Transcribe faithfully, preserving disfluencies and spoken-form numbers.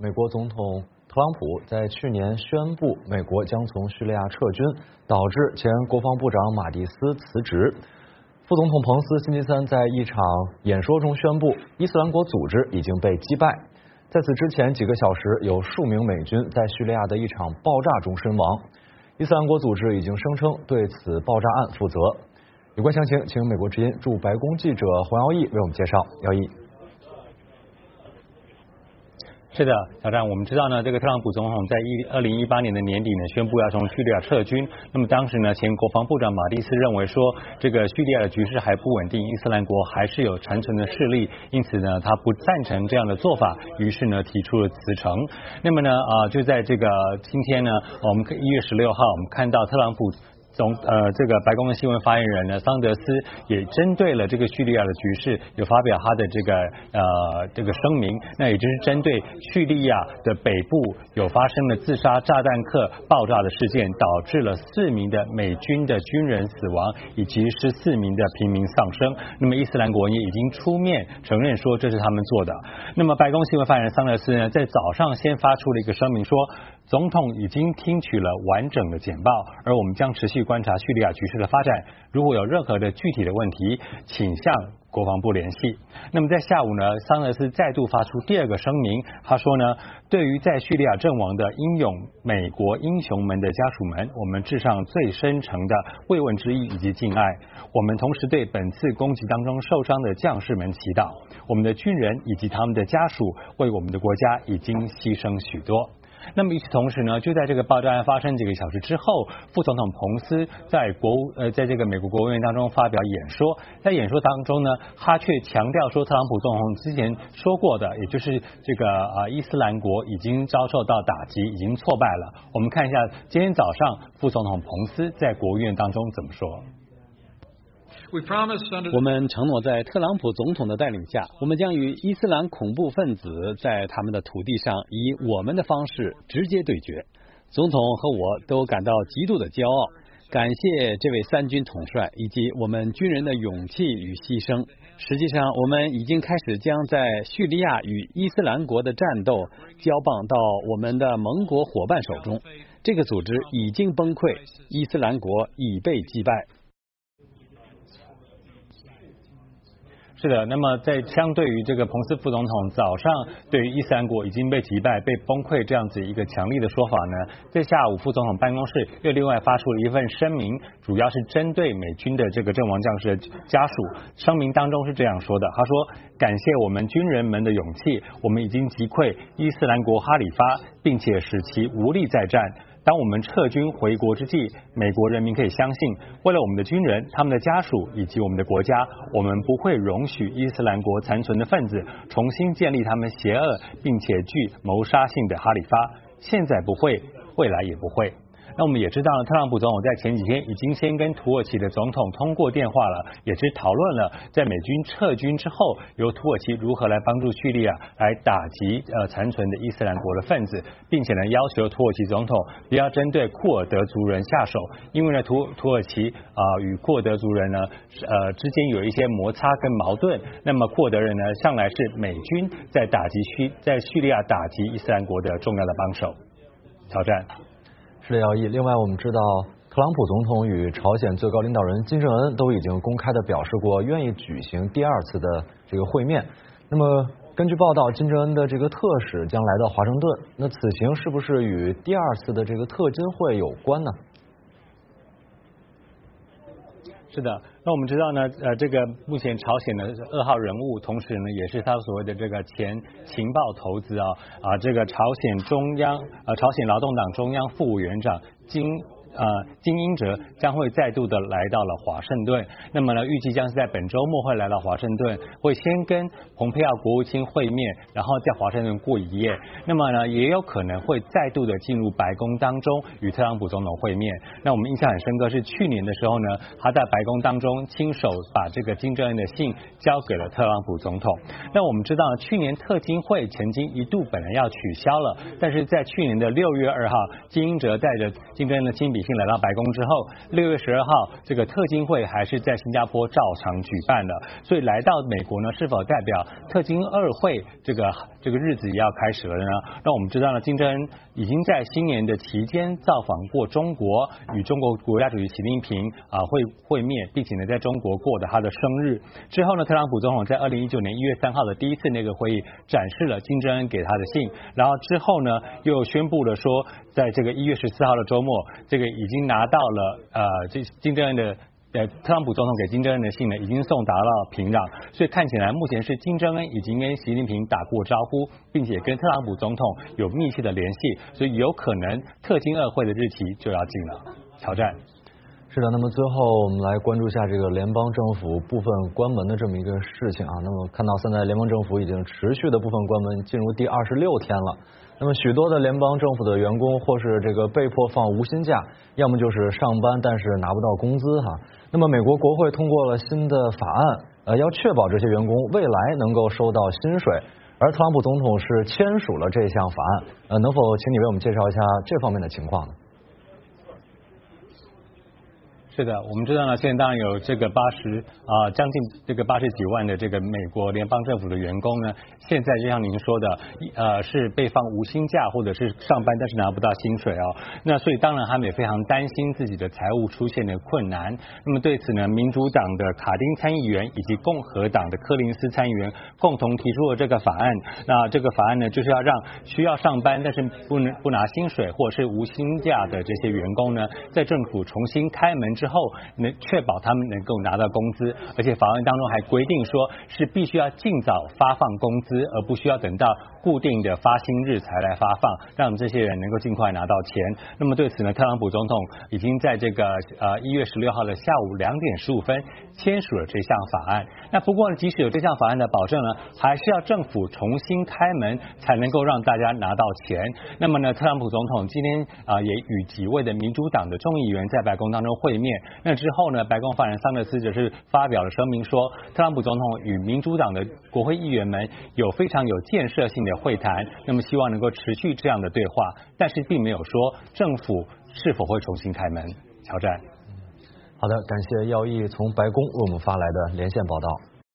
美国总统特朗普在去年宣布美国将从叙利亚撤军，导致前国防部长马蒂斯辞职。副总统彭斯星期三在一场演说中宣布，伊斯兰国组织已经被击败。在此之前几个小时，有数名美军在叙利亚的一场爆炸中身亡。伊斯兰国组织已经声称对此爆炸案负责。有关详情，请美国之音驻白宫记者黄耀义为我们介绍。耀义。 是的，小张，我们知道呢，这个特朗普总统在一二零一八年的年底呢，宣布要从叙利亚撤军。那么当时呢，前国防部长马蒂斯认为说，这个叙利亚的局势还不稳定，伊斯兰国还是有残存的势力，因此呢，他不赞成这样的做法，于是呢，提出了辞呈。那么呢，啊，就在这个今天呢，我们一月十六号，我们看到特朗普。总呃，这个白宫的新闻发言人呢，桑德斯也针对了这个叙利亚的局势，有发表他的这个呃这个声明。那也就是针对叙利亚的北部有发生了自杀炸弹客爆炸的事件，导致了四名的美军的军人死亡，以及十四名的平民丧生。那么伊斯兰国也已经出面承认说这是他们做的。那么白宫新闻发言人桑德斯呢，在早上先发出了一个声明说，总统已经听取了完整的简报，而我们将持续观察叙利亚局势的发展，如果有任何的具体的问题，请向国防部联系。那么在下午呢，桑德斯再度发出第二个声明，他说呢，对于在叙利亚阵亡的英勇美国英雄们的家属们，我们致上最深沉的慰问之意以及敬爱。我们同时对本次攻击当中受伤的将士们祈祷，我们的军人以及他们的家属为我们的国家已经牺牲许多。那么与此同时呢，就在这个爆炸案发生几个小时之后，副总统彭斯在国呃在这个美国国务院当中发表演说，在演说当中呢，他却强调说，特朗普总统之前说过的，也就是这个啊、呃、伊斯兰国已经遭受到打击，已经挫败了。我们看一下今天早上副总统彭斯在国务院当中怎么说。 我们承诺在特朗普总统的带领下，我们将与伊斯兰恐怖分子在他们的土地上以我们的方式直接对决。总统和我都感到极度的骄傲，感谢这位三军统帅以及我们军人的勇气与牺牲。实际上，我们已经开始将在叙利亚与伊斯兰国的战斗交棒到我们的盟国伙伴手中。这个组织已经崩溃，伊斯兰国已被击败。 是的，那么在相对于这个彭斯副总统早上对于伊斯兰国已经被击败、被崩溃这样子一个强力的说法呢，在下午副总统办公室又另外发出了一份声明，主要是针对美军的这个阵亡将士的家属。声明当中是这样说的，他说：感谢我们军人们的勇气，我们已经击溃伊斯兰国哈里发，并且使其无力再战。当我们撤军回国之际，美国人民可以相信，为了我们的军人、他们的家属以及我们的国家，我们不会容许伊斯兰国残存的分子重新建立他们邪恶并且具谋杀性的哈里发。现在不会，未来也不会。那我们也知道，特朗普总统在前几天已经先跟土耳其的总统通过电话了，也是讨论了在美军撤军之后，由土耳其如何来帮助叙利亚来打击呃残存的伊斯兰国的分子，并且呢要求土耳其总统不要针对库尔德族人下手，因为呢土土耳其啊、呃、与库尔德族人呢呃之间有一些摩擦跟矛盾，那么库尔德人呢向来是美军在打击叙在叙利亚打击伊斯兰国的重要的帮手。挑战。 是的，姚毅。另外，我们知道，特朗普总统与朝鲜最高领导人金正恩都已经公开的表示过愿意举行第二次的这个会面。那么，根据报道，金正恩的这个特使将来到华盛顿，那此行是不是与第二次的这个特金会有关呢？ 是的，那我们知道呢，呃，这个目前朝鲜的二号人物，同时呢，也是他所谓的这个前情报头子啊啊，这个朝鲜中央呃朝鲜劳动党中央副委员长金。呃，金英哲将会再度的来到了华盛顿。那么呢，预计将是在本周末会来到华盛顿，会先跟蓬佩奥国务卿会面，然后在华盛顿过一夜。那么呢，也有可能会再度的进入白宫当中与特朗普总统会面。那我们印象很深刻是去年的时候呢，他在白宫当中亲手把这个金正恩的信交给了特朗普总统。那我们知道，去年特金会曾经一度本来要取消了，但是在去年的六月二号，金英哲带着金正恩的亲笔性来到白宫之后，六月十二号这个特金会还是在新加坡照常举办的，所以来到美国呢，是否代表特金二会这个这个日子也要开始了呢？那我们知道呢，金正恩已经在新年的期间造访过中国，与中国国家主席习近平啊会会面，并且呢在中国过的他的生日之后呢，特朗普总统在二零一九年一月三号的第一次那个会议展示了金正恩给他的信，然后之后呢又宣布了说，在这个一月十四号的周末，这个已经拿到了呃这金正恩的。呃，特朗普总统给金正恩的信呢，已经送达到平壤，所以看起来目前是金正恩已经跟习近平打过招呼，并且跟特朗普总统有密切的联系，所以有可能特金二会的日期就要近了。挑战。 是的，那么最后我们来关注一下这个联邦政府部分关门的这么一个事情啊。那么看到现在联邦政府已经持续的部分关门进入第二十六天了。那么许多的联邦政府的员工或是这个被迫放无薪假，要么就是上班但是拿不到工资哈。那么美国国会通过了新的法案，呃，要确保这些员工未来能够收到薪水。而特朗普总统是签署了这项法案，呃，能否请你为我们介绍一下这方面的情况呢？ 是的，我们知道呢，现在当然有这个八十啊，将近这个八十几万的这个美国联邦政府的员工呢，现在就像您说的，呃，是被放无薪假或者是上班但是拿不到薪水哦。那所以当然他们也非常担心自己的财务出现的困难。那么对此呢，民主党的卡丁参议员以及共和党的柯林斯参议员共同提出了这个法案。那这个法案呢，就是要让需要上班但是不能不拿薪水或者是无薪假的这些员工呢，在政府重新开门之后。之后能确保他们能够拿到工资，而且法案当中还规定说是必须要尽早发放工资，而不需要等到固定的发薪日才来发放，让这些人能够尽快拿到钱。那么对此呢，特朗普总统已经在这个呃一月十六号的下午两点十五分签署了这项法案。那不过呢，即使有这项法案的保证呢，还是要政府重新开门才能够让大家拿到钱。那么呢，特朗普总统今天啊、呃、也与几位的民主党的众议员在白宫当中会面。那之后呢，白宫发言人桑德斯则是发表了声明说，特朗普总统与民主党的国会议员们有非常有建设性的会谈，那么希望能够持续这样的对话，但是并没有说政府是否会重新开门。乔战。 好的，感谢耀毅从白宫为我们发来的连线报道。